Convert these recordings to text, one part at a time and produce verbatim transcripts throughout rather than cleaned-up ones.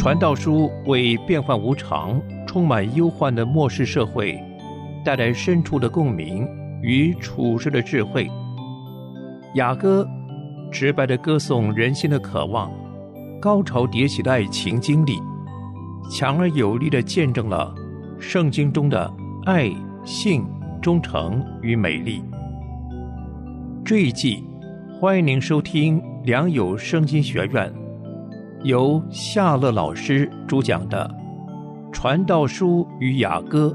传道书为变幻无常、充满忧患的末世社会带来深处的共鸣与处世的智慧。雅歌直白地歌颂人心的渴望，高潮迭起的爱情经历，强而有力地见证了圣经中的爱、性、忠诚与美丽。这一季欢迎您收听良友圣经学院由夏乐老师主讲的传道书与雅歌。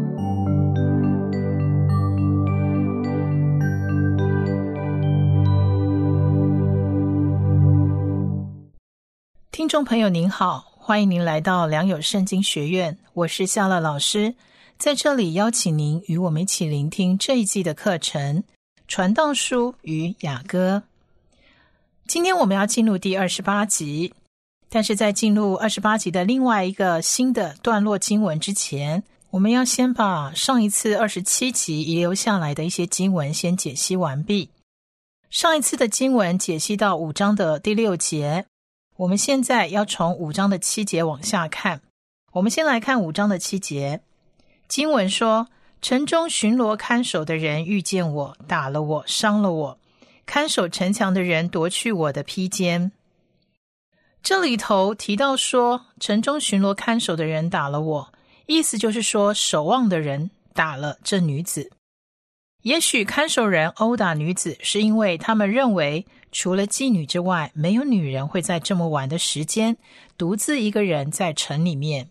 听众朋友您好，欢迎您来到良友圣经学院，我是夏乐老师，在这里邀请您与我们一起聆听这一季的课程传道书与雅歌。今天我们要进入第二十八集，但是在进入二十八集的另外一个新的段落经文之前，我们要先把上一次二十七集遗留下来的一些经文先解析完毕。上一次的经文解析到五章的第六节，我们现在要从五章的七节往下看。我们先来看五章的七节。经文说，城中巡逻看守的人遇见我，打了我，伤了我，看守城墙的人夺去我的披肩。这里头提到说，城中巡逻看守的人打了我，意思就是说守望的人打了这女子。也许看守人殴打女子是因为他们认为除了妓女之外，没有女人会在这么晚的时间独自一个人在城里面。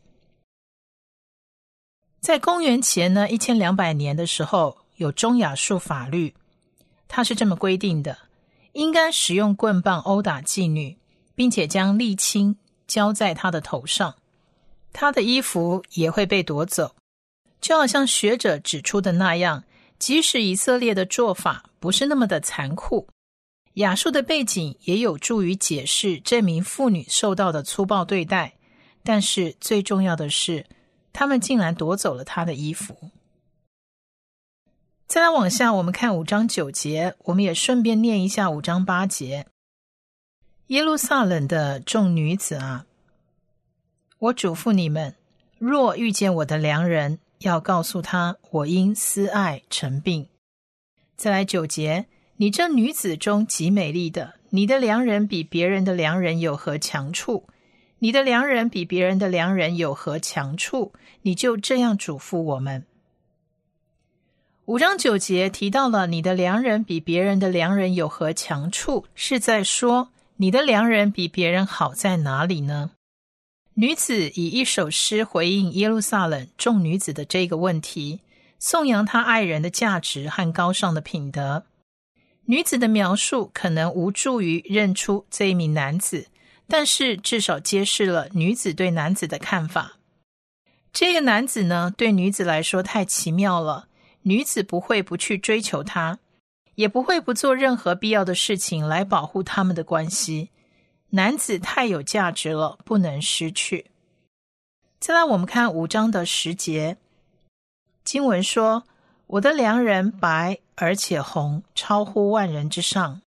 在公元前呢一千两百年的时候，有中亚述法律，它是这么规定的，应该使用棍棒殴打妓女，并且将沥青浇在她的头上，她的衣服也会被夺走。就好像学者指出的那样，即使以色列的做法不是那么的残酷，亚述的背景也有助于解释这名妇女受到的粗暴对待，但是最重要的是，他们竟然夺走了她的衣服。再来往下，我们看五章九节，我们也顺便念一下五章八节。耶路撒冷的众女子啊，我嘱咐你们，若遇见我的良人，要告诉他，我因思爱成病。再来九节，你这女子中极美丽的，你的良人比别人的良人有何强处？你的良人比别人的良人有何强处？你就这样嘱咐我们。五章九节提到了你的良人比别人的良人有何强处，是在说你的良人比别人好在哪里呢？女子以一首诗回应耶路撒冷众女子的这个问题，颂扬她爱人的价值和高尚的品德。女子的描述可能无助于认出这一名男子，但是至少揭示了女子对男子的看法。这个男子呢，对女子来说太奇妙了，女子不会不去追求他，也不会不做任何必要的事情来保护他们的关系。男子太有价值了，不能失去。再来我们看五章的十节，经文说，我的良人白而且红，超乎万人之上。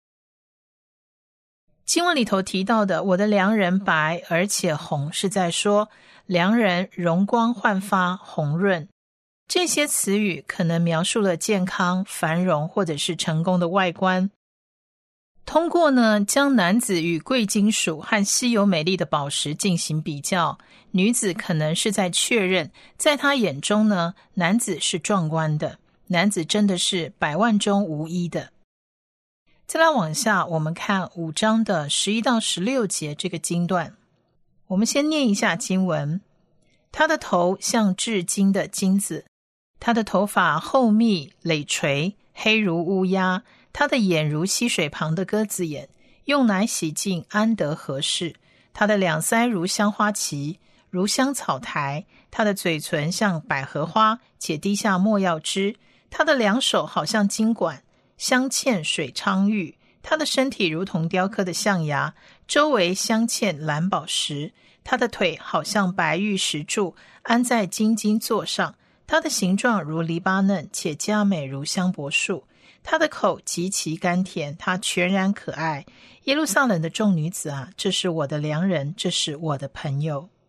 经文里头提到的我的良人白而且红，是在说良人容光焕发，红润。这些词语可能描述了健康、繁荣或者是成功的外观。通过呢，将男子与贵金属和稀有美丽的宝石进行比较，女子可能是在确认，在她眼中呢，男子是壮观的，男子真的是百万中无一的。再来往下，我们看五章的十一到十六节这个经段。我们先念一下经文。他的头像至金的金子，他的头发厚密累垂，黑如乌鸦，他的眼如溪水旁的鸽子眼，用奶洗净，安得合适。他的两腮如香花旗，如香草苔，他的嘴唇像百合花，且滴下没药汁。他的两手好像金管，镶嵌水昌玉。他的身体如同雕刻的象牙，周围镶嵌蓝宝石。他的腿好像白玉石柱，安在金金座上。他的形状如黎巴嫩，且佳美如香柏树。他的口极其甘甜，他全然可爱。耶路撒冷的众女子啊，这是我的良人，这是我的朋友。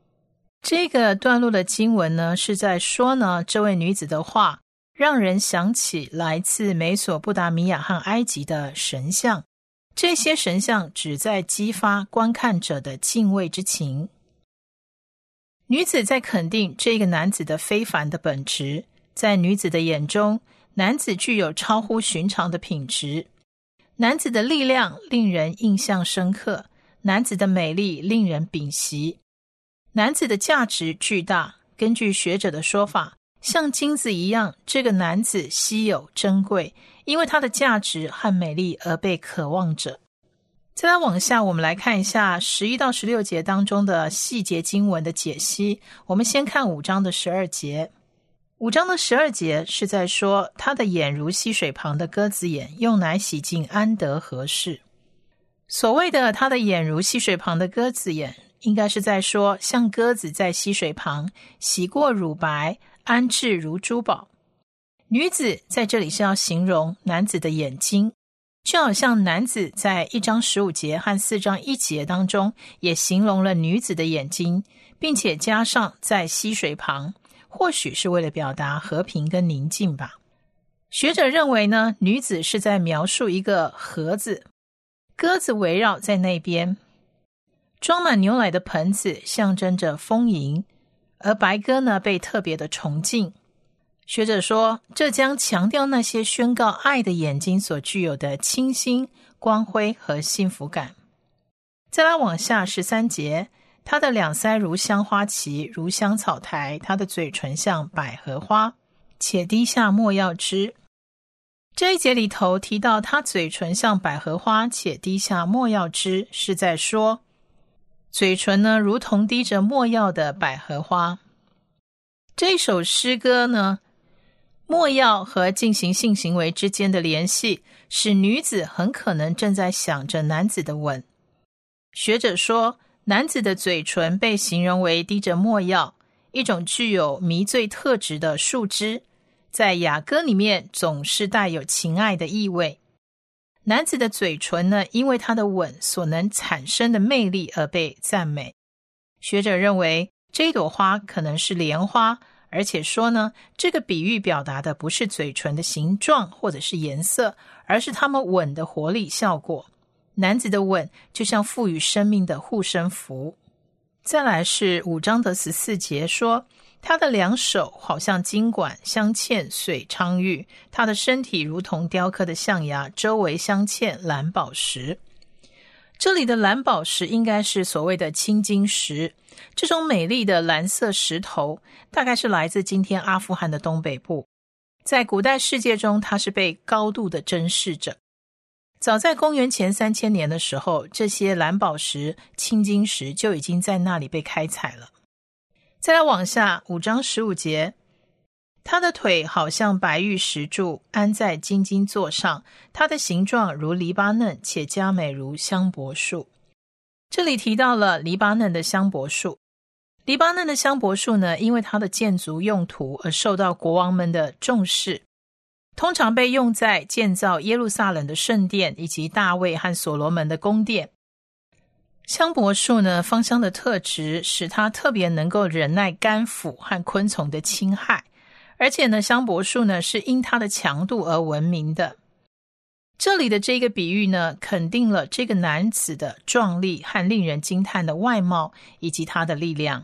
这个段落的经文呢，是在说呢，这位女子的话让人想起来自美索不达米亚和埃及的神像，这些神像旨在激发观看者的敬畏之情。女子在肯定这个男子的非凡的本质，在女子的眼中，男子具有超乎寻常的品质，男子的力量令人印象深刻，男子的美丽令人屏息，男子的价值巨大。根据学者的说法，像金子一样，这个男子稀有珍贵，因为他的价值和美丽而被渴望着。再来往下，我们来看一下十一到十六节当中的细节经文的解析。我们先看五章的十二节。五章的十二节是在说，他的眼如溪水旁的鸽子眼，用奶洗净，安得合适。所谓的他的眼如溪水旁的鸽子眼，应该是在说，像鸽子在溪水旁洗过乳白，安置如珠宝。女子在这里是要形容男子的眼睛，就好像男子在一章十五节和四章一节当中也形容了女子的眼睛，并且加上在溪水旁，或许是为了表达和平跟宁静吧。学者认为呢，女子是在描述一个盒子，鸽子围绕在那边，装满牛奶的盆子象征着丰盈，而白鸽呢被特别的崇敬。学者说，这将强调那些宣告爱的眼睛所具有的清新、光辉和幸福感。再来往下十三节，他的两腮如香花旗，如香草苔，他的嘴唇像百合花，且滴下没药汁。这一节里头提到他嘴唇像百合花，且滴下没药汁，是在说嘴唇呢如同滴着没药的百合花。这首诗歌呢，没药和进行性行为之间的联系，使女子很可能正在想着男子的吻。学者说，男子的嘴唇被形容为滴着没药，一种具有迷醉特质的树枝，在雅歌里面总是带有情爱的意味。男子的嘴唇呢，因为他的吻所能产生的魅力而被赞美。学者认为，这朵花可能是莲花，而且说呢，这个比喻表达的不是嘴唇的形状或者是颜色，而是他们吻的活力效果。男子的吻就像赋予生命的护身符。再来是五章的十四节说，他的两手好像金管，镶嵌水昌玉，他的身体如同雕刻的象牙，周围镶嵌蓝宝石。这里的蓝宝石应该是所谓的青金石，这种美丽的蓝色石头大概是来自今天阿富汗的东北部。在古代世界中，它是被高度的珍视着。早在公元前三千年的时候，这些蓝宝石、青金石就已经在那里被开采了。再来往下，五章十五节，他的腿好像白玉石柱，安在金金座上，他的形状如黎巴嫩，且佳美如香柏树。这里提到了黎巴嫩的香柏树。黎巴嫩的香柏树呢，因为它的建筑用途而受到国王们的重视，通常被用在建造耶路撒冷的圣殿以及大卫和所罗门的宫殿。香柏树呢，芳香的特质使它特别能够忍耐干腐和昆虫的侵害，而且呢，香柏树呢是因它的强度而闻名的。这里的这个比喻呢，肯定了这个男子的壮丽和令人惊叹的外貌以及他的力量。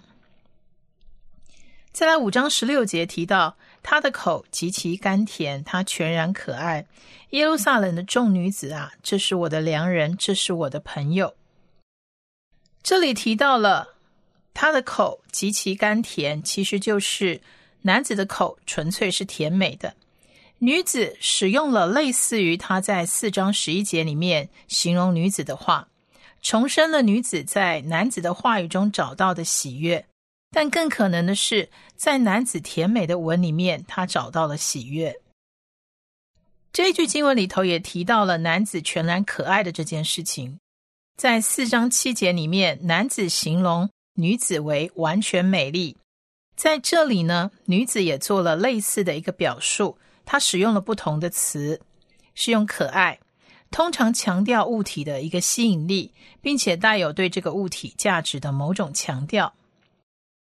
再来五章十六节提到，他的口极其甘甜，他全然可爱。耶路撒冷的众女子啊，这是我的良人，这是我的朋友。这里提到了他的口极其甘甜，其实就是男子的口纯粹是甜美的。女子使用了类似于他在四章十一节里面形容女子的话，重申了女子在男子的话语中找到的喜悦，但更可能的是，在男子甜美的吻里面，他找到了喜悦。这一句经文里头也提到了男子全然可爱的这件事情。在四章七节里面，男子形容女子为完全美丽。在这里呢，女子也做了类似的一个表述，她使用了不同的词，是用可爱，通常强调物体的一个吸引力，并且带有对这个物体价值的某种强调。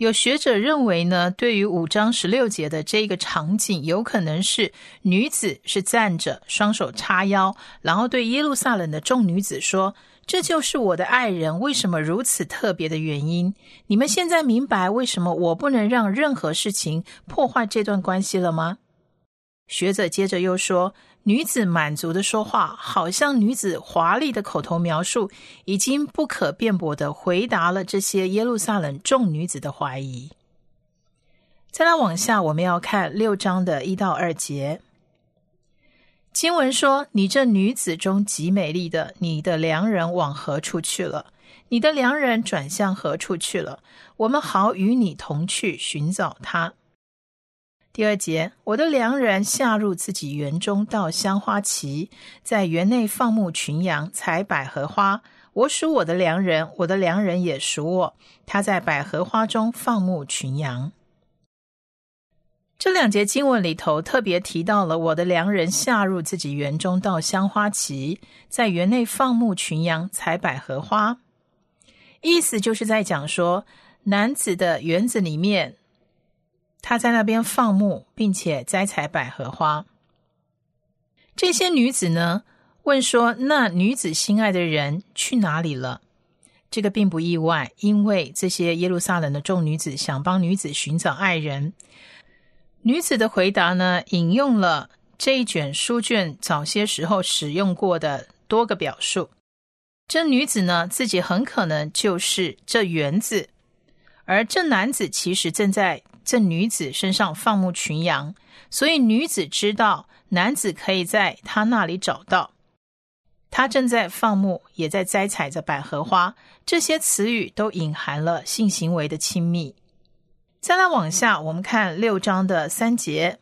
有学者认为呢，对于五章十六节的这个场景，有可能是女子是站着双手叉腰，然后对耶路撒冷的众女子说，这就是我的爱人，为什么如此特别的原因？你们现在明白为什么我不能让任何事情破坏这段关系了吗？学者接着又说，女子满足的说话，好像女子华丽的口头描述已经不可辩驳地回答了这些耶路撒冷众女子的怀疑。再来往下，我们要看六章的一到二节。经文说，你这女子中极美丽的，你的良人往何处去了？你的良人转向何处去了？我们好与你同去寻找他。第二节，我的良人下入自己园中，到香花畦，在园内放牧群羊，采百合花。我属我的良人，我的良人也属我，他在百合花中放牧群羊。这两节经文里头特别提到了我的良人下入自己园中，到香花畦，在园内放牧群羊，采百合花。意思就是在讲说，男子的园子里面，他在那边放牧，并且摘采百合花。这些女子呢，问说，那女子心爱的人去哪里了？这个并不意外，因为这些耶路撒冷的众女子想帮女子寻找爱人。女子的回答呢，引用了这一卷书卷早些时候使用过的多个表述。这女子呢，自己很可能就是这园子，而这男子其实正在这女子身上放牧群羊，所以女子知道男子可以在她那里找到。他正在放牧，也在摘采着百合花，这些词语都隐含了性行为的亲密。再来往下，我们看六章的三节。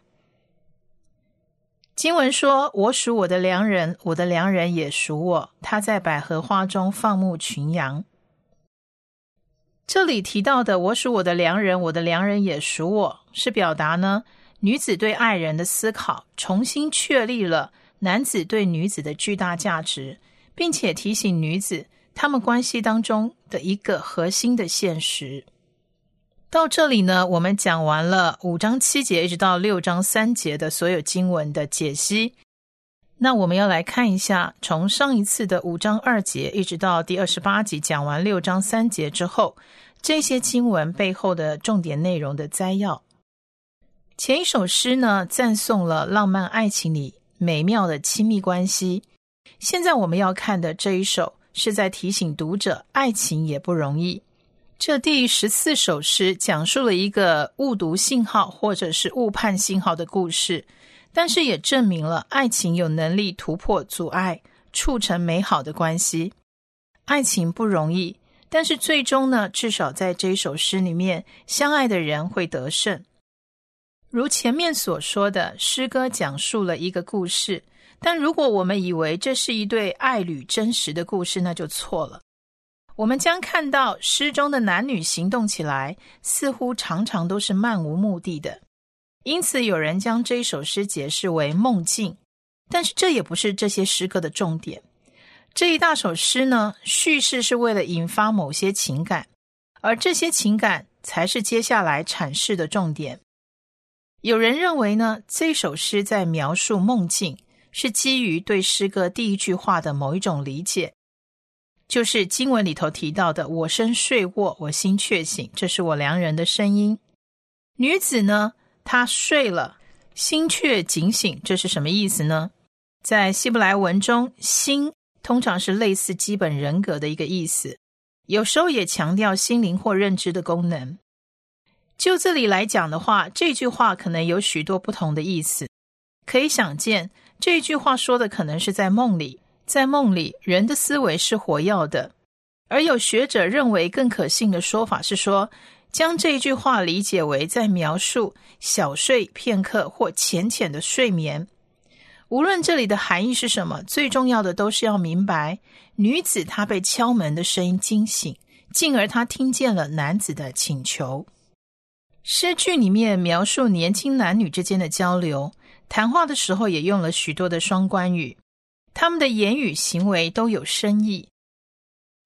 经文说，我属我的良人，我的良人也属我，他在百合花中放牧群羊。这里提到的我属我的良人，我的良人也属我，是表达呢女子对爱人的思考，重新确立了男子对女子的巨大价值，并且提醒女子他们关系当中的一个核心的现实。到这里呢，我们讲完了五章七节一直到六章三节的所有经文的解析。那我们要来看一下，从上一次的五章二节一直到第二十八集讲完六章三节之后，这些经文背后的重点内容的摘要。前一首诗呢，赞颂了浪漫爱情里美妙的亲密关系。现在我们要看的这一首，是在提醒读者，爱情也不容易。这第十四首诗讲述了一个误读信号或者是误判信号的故事，但是也证明了爱情有能力突破阻碍，促成美好的关系。爱情不容易，但是最终呢，至少在这一首诗里面，相爱的人会得胜。如前面所说的，诗歌讲述了一个故事，但如果我们以为这是一对爱侣真实的故事，那就错了。我们将看到诗中的男女行动起来，似乎常常都是漫无目的的。因此有人将这一首诗解释为梦境，但是这也不是这些诗歌的重点。这一大首诗呢，叙事是为了引发某些情感，而这些情感才是接下来阐释的重点。有人认为呢，这首诗在描述梦境，是基于对诗歌第一句话的某一种理解，就是经文里头提到的我身睡卧，我心却醒，这是我良人的声音。女子呢，她睡了，心却警醒，这是什么意思呢？在希伯来文中，心通常是类似基本人格的一个意思，有时候也强调心灵或认知的功能。就这里来讲的话，这句话可能有许多不同的意思。可以想见，这句话说的可能是在梦里，在梦里人的思维是活跃的。而有学者认为更可信的说法是说，将这句话理解为在描述小睡片刻或浅浅的睡眠。无论这里的含义是什么，最重要的都是要明白，女子她被敲门的声音惊醒，进而她听见了男子的请求。诗句里面描述年轻男女之间的交流，谈话的时候也用了许多的双关语，他们的言语行为都有深意。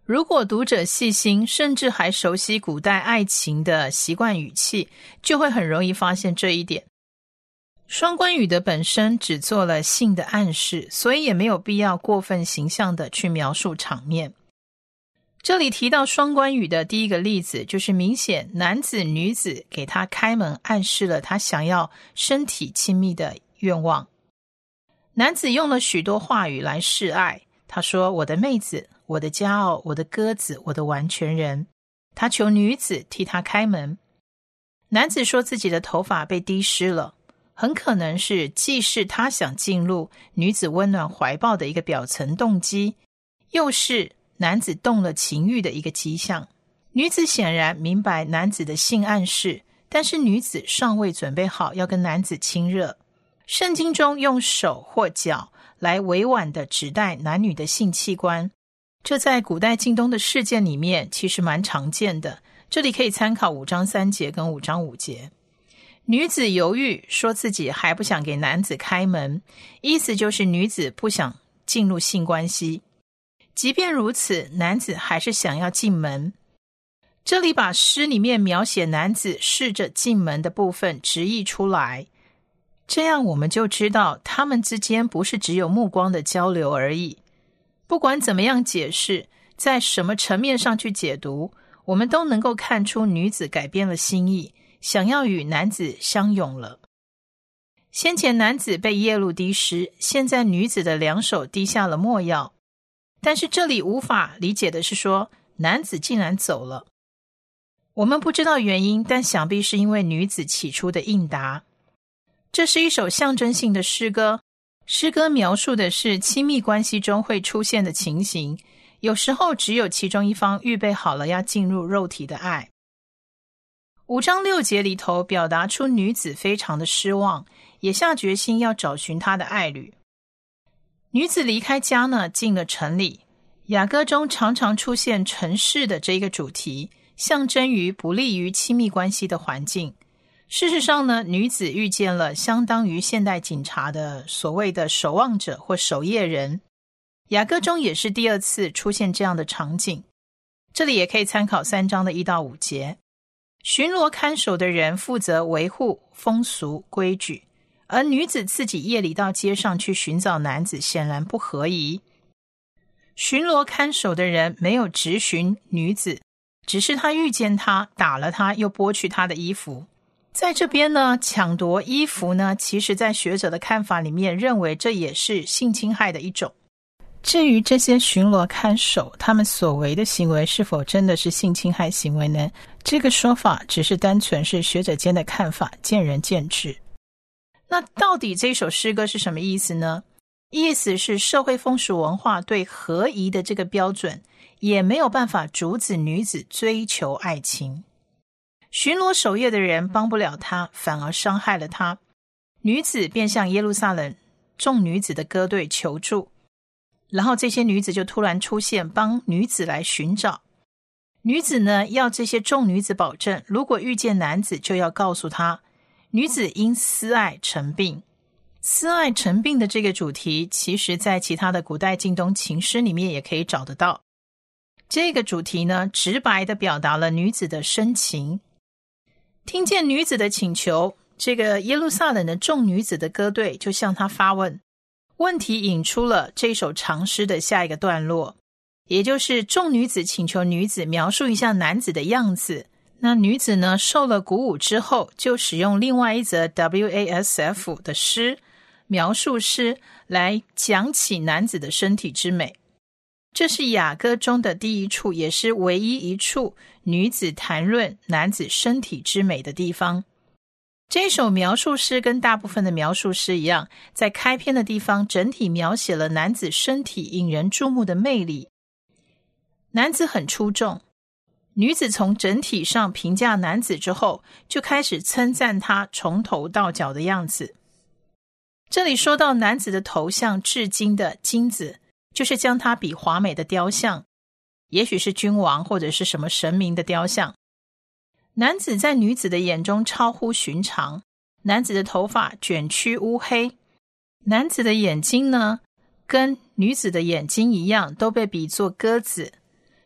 如果读者细心，甚至还熟悉古代爱情的习惯语气，就会很容易发现这一点。双关语的本身只做了性的暗示，所以也没有必要过分形象的去描述场面。这里提到双关语的第一个例子，就是明显男子女子给他开门，暗示了他想要身体亲密的愿望。男子用了许多话语来示爱，他说我的妹子，我的骄傲，我的鸽子，我的完全人。他求女子替他开门。男子说自己的头发被滴湿了，很可能是既是他想进入女子温暖怀抱的一个表层动机，又是男子动了情欲的一个迹象。女子显然明白男子的性暗示，但是女子尚未准备好要跟男子亲热。圣经中用手或脚来委婉地指代男女的性器官，这在古代近东的事件里面其实蛮常见的，这里可以参考五章三节跟五章五节。女子犹豫，说自己还不想给男子开门，意思就是女子不想进入性关系。即便如此，男子还是想要进门。这里把诗里面描写男子试着进门的部分直译出来，这样我们就知道他们之间不是只有目光的交流而已。不管怎么样解释，在什么层面上去解读，我们都能够看出女子改变了心意，想要与男子相拥了。先前男子被夜露滴湿，现在女子的两手滴下了墨药，但是这里无法理解的是说，男子竟然走了。我们不知道原因，但想必是因为女子起初的应答。这是一首象征性的诗歌，诗歌描述的是亲密关系中会出现的情形，有时候只有其中一方预备好了要进入肉体的爱。五章六节里头表达出女子非常的失望，也下决心要找寻她的爱侣。女子离开家呢，进了城里。雅歌中常常出现城市的这个主题，象征于不利于亲密关系的环境。事实上呢，女子遇见了相当于现代警察的所谓的守望者或守夜人。雅歌中也是第二次出现这样的场景，这里也可以参考三章的一到五节。巡逻看守的人负责维护风俗规矩，而女子自己夜里到街上去寻找男子，显然不合宜。巡逻看守的人没有直询女子，只是他遇见她，打了她，又剥去她的衣服。在这边呢，抢夺衣服呢，其实在学者的看法里面认为这也是性侵害的一种。至于这些巡逻看守他们所为的行为是否真的是性侵害行为呢？这个说法只是单纯是学者间的看法，见仁见智。那到底这首诗歌是什么意思呢？意思是社会风俗文化对合宜的这个标准也没有办法阻止女子追求爱情。巡逻守夜的人帮不了她，反而伤害了她。女子便向耶路撒冷众女子的歌队求助，然后这些女子就突然出现，帮女子来寻找。女子呢，要这些众女子保证，如果遇见男子就要告诉他。女子因思爱成病。思爱成病的这个主题，其实在其他的古代近东情诗里面也可以找得到。这个主题呢，直白地表达了女子的深情。听见女子的请求，这个耶路撒冷的众女子的歌队就向她发问，问题引出了这首长诗的下一个段落，也就是众女子请求女子描述一下男子的样子。那女子呢，受了鼓舞之后，就使用另外一则 W A S F 的诗，描述诗来讲起男子的身体之美。这是雅歌中的第一处，也是唯一一处女子谈论男子身体之美的地方。这首描述诗跟大部分的描述诗一样，在开篇的地方整体描写了男子身体引人注目的魅力。男子很出众，女子从整体上评价男子之后，就开始称赞他从头到脚的样子。这里说到男子的头像至今的金子，就是将他比华美的雕像，也许是君王或者是什么神明的雕像。男子在女子的眼中超乎寻常，男子的头发卷曲乌黑，男子的眼睛呢，跟女子的眼睛一样，都被比作鸽子。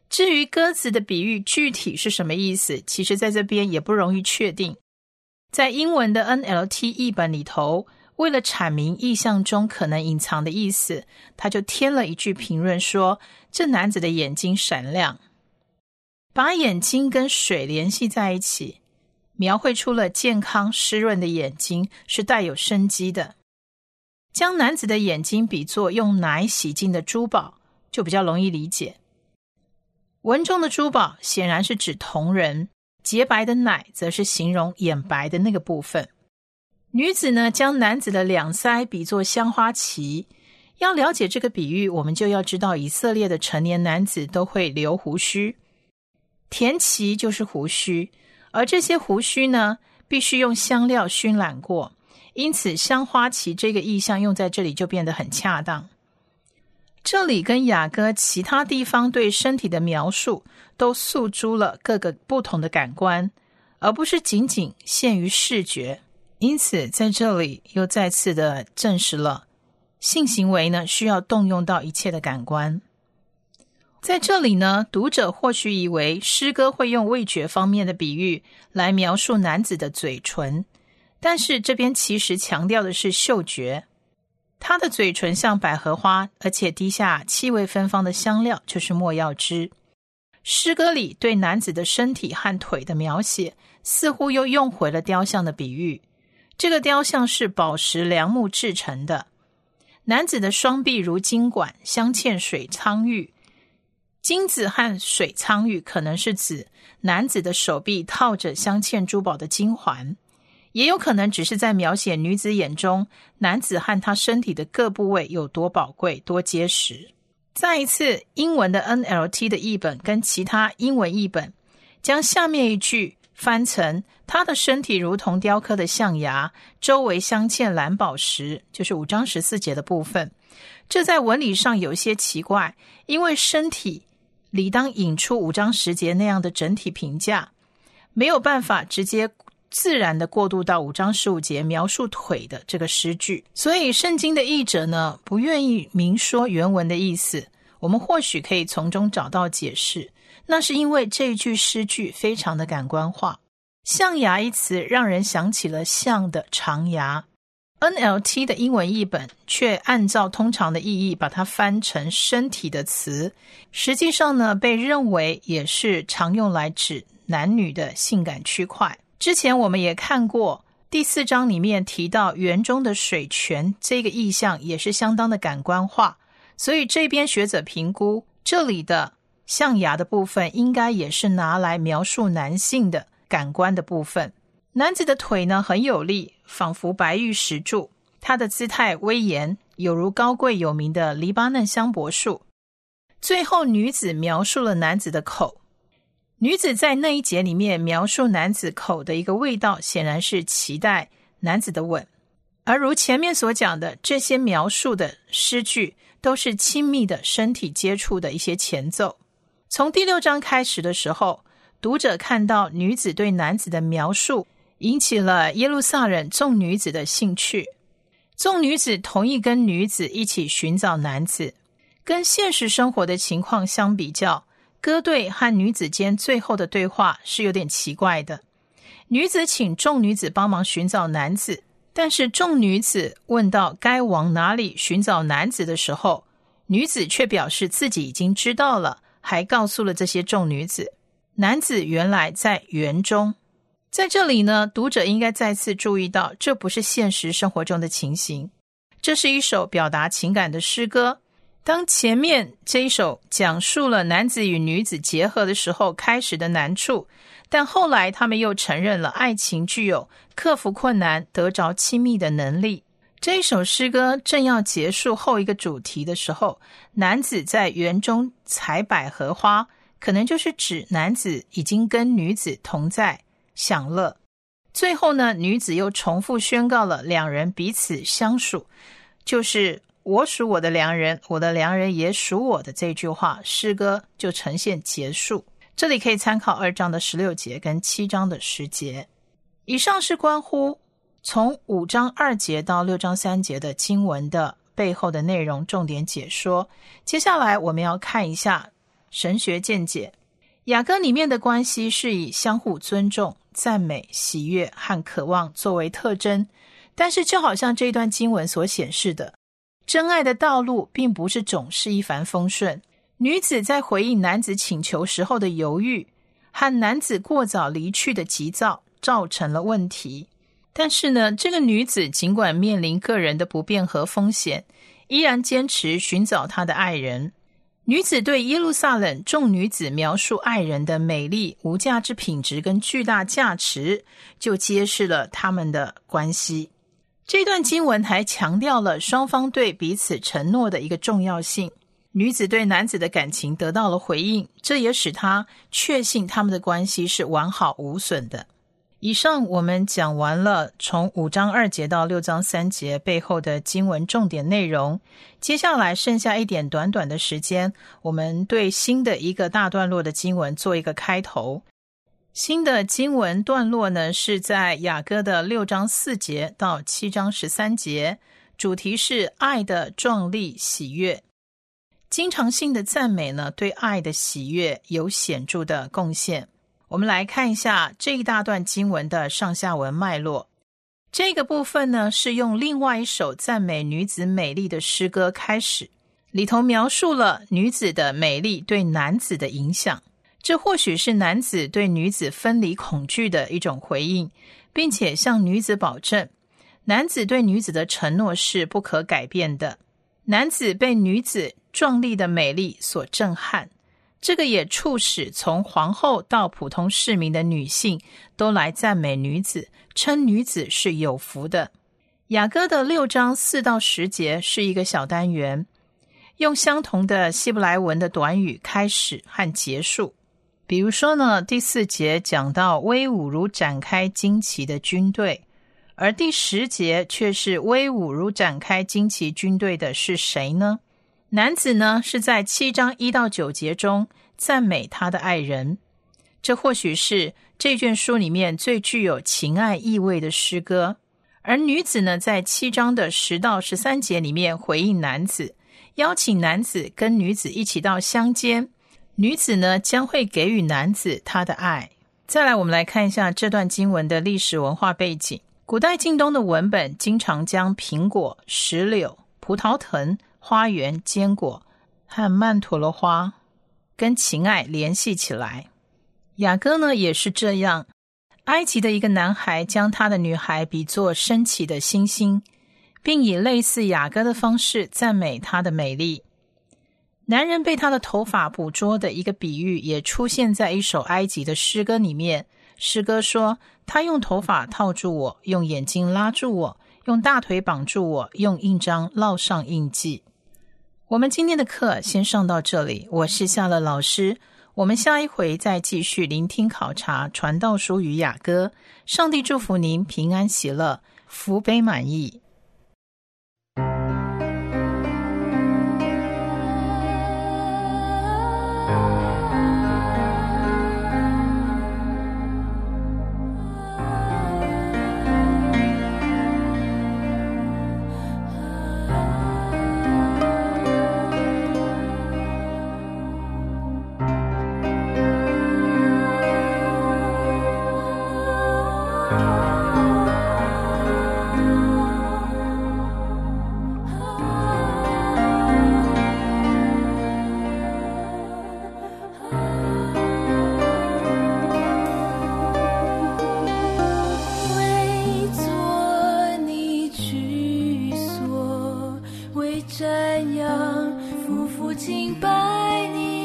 至于鸽子的比喻具体是什么意思，其实在这边也不容易确定。在英文的 N L T 译本里头，为了阐明意象中可能隐藏的意思，他就添了一句评论说，这男子的眼睛闪亮。把眼睛跟水联系在一起，描绘出了健康湿润的眼睛是带有生机的。将男子的眼睛比作用奶洗净的珠宝，就比较容易理解。文中的珠宝显然是指瞳仁，洁白的奶则是形容眼白的那个部分。女子呢，将男子的两腮比作香花旗。要了解这个比喻，我们就要知道以色列的成年男子都会留胡须，田旗就是胡须，而这些胡须呢，必须用香料熏染过，因此香花旗这个意象用在这里就变得很恰当。这里跟雅歌其他地方对身体的描述都诉诸了各个不同的感官，而不是仅仅限于视觉。因此在这里又再次的证实了性行为呢，需要动用到一切的感官。在这里呢，读者或许以为诗歌会用味觉方面的比喻来描述男子的嘴唇，但是这边其实强调的是嗅觉。他的嘴唇像百合花，而且滴下气味芬芳的香料，就是没药汁。诗歌里对男子的身体和腿的描写，似乎又用回了雕像的比喻。这个雕像是宝石良木制成的，男子的双臂如金管，镶嵌水苍玉。金子和水苍玉可能是指男子的手臂套着镶嵌珠宝的金环，也有可能只是在描写女子眼中男子和他身体的各部位有多宝贵、多结实。再一次，英文的 N L T 的译本跟其他英文译本将下面一句翻成他的身体如同雕刻的象牙，周围镶嵌蓝宝石，就是五章十四节的部分。这在文理上有些奇怪，因为身体理当引出五章十节那样的整体评价，没有办法直接自然的过渡到五章十五节描述腿的这个诗句。所以圣经的译者呢，不愿意明说原文的意思，我们或许可以从中找到解释，那是因为这一句诗句非常的感官化。象牙一词让人想起了象的长牙， N L T 的英文译本却按照通常的意义把它翻成身体的词，实际上呢，被认为也是常用来指男女的性感区块。之前我们也看过第四章里面提到园中的水泉，这个意象也是相当的感官化，所以这边学者评估这里的象牙的部分应该也是拿来描述男性的感官的部分。男子的腿呢很有力，仿佛白玉石柱，他的姿态威严，有如高贵有名的黎巴嫩香柏树。最后女子描述了男子的口，女子在那一节里面描述男子口的一个味道，显然是期待男子的吻。而如前面所讲的，这些描述的诗句都是亲密的身体接触的一些前奏。从第六章开始的时候，读者看到女子对男子的描述，引起了耶路撒冷众女子的兴趣。众女子同意跟女子一起寻找男子，跟现实生活的情况相比较，歌队和女子间最后的对话是有点奇怪的。女子请众女子帮忙寻找男子，但是众女子问到该往哪里寻找男子的时候，女子却表示自己已经知道了，还告诉了这些众女子，男子原来在园中。在这里呢，读者应该再次注意到，这不是现实生活中的情形，这是一首表达情感的诗歌。当前面这一首讲述了男子与女子结合的时候开始的难处，但后来他们又承认了爱情具有克服困难、得着亲密的能力。这一首诗歌正要结束后一个主题的时候，男子在园中采百合花，可能就是指男子已经跟女子同在享乐。最后呢，女子又重复宣告了两人彼此相属，就是我属我的良人，我的良人也属我的这句话，诗歌就呈现结束。这里可以参考二章的十六节跟七章的十节。以上是关乎从五章二节到六章三节的经文的背后的内容重点解说。接下来我们要看一下神学见解。雅歌里面的关系是以相互尊重、赞美、喜悦和渴望作为特征，但是就好像这段经文所显示的，真爱的道路并不是总是一帆风顺。女子在回应男子请求时候的犹豫，和男子过早离去的急躁，造成了问题。但是呢，这个女子尽管面临个人的不便和风险，依然坚持寻找她的爱人。女子对耶路撒冷众女子描述爱人的美丽、无价之品质跟巨大价值，就揭示了他们的关系。这段经文还强调了双方对彼此承诺的一个重要性。女子对男子的感情得到了回应，这也使她确信他们的关系是完好无损的。以上我们讲完了从五章二节到六章三节背后的经文重点内容，接下来剩下一点短短的时间，我们对新的一个大段落的经文做一个开头。新的经文段落呢，是在雅歌的六章四节到七章十三节，主题是爱的壮丽喜悦。经常性的赞美呢，对爱的喜悦有显著的贡献。我们来看一下这一大段经文的上下文脉络。这个部分呢，是用另外一首赞美女子美丽的诗歌开始，里头描述了女子的美丽对男子的影响。这或许是男子对女子分离恐惧的一种回应，并且向女子保证，男子对女子的承诺是不可改变的。男子被女子壮丽的美丽所震撼，这个也促使从皇后到普通市民的女性都来赞美女子，称女子是有福的。雅歌的六章四到十节是一个小单元，用相同的希伯来文的短语开始和结束。比如说呢，第四节讲到威武如展开旌旗的军队，而第十节却是威武如展开旌旗军队的是谁呢？男子呢，是在七章一到九节中赞美他的爱人，这或许是这卷书里面最具有情爱意味的诗歌。而女子呢，在七章的十到十三节里面回应男子，邀请男子跟女子一起到乡间，女子呢将会给予男子她的爱。再来我们来看一下这段经文的历史文化背景。古代近东的文本经常将苹果、石榴、葡萄藤、花园、坚果和曼陀罗花跟情爱联系起来。雅歌呢也是这样，埃及的一个男孩将他的女孩比作升起的星星，并以类似雅歌的方式赞美她的美丽。男人被他的头发捕捉的一个比喻也出现在一首埃及的诗歌里面。诗歌说，他用头发套住我，用眼睛拉住我，用大腿绑住我，用印章烙上印记。我们今天的课先上到这里，我是夏乐老师，我们下一回再继续聆听考察传道书与雅歌。上帝祝福您平安喜乐，福杯满溢。 瞻仰，夫妇敬拜你。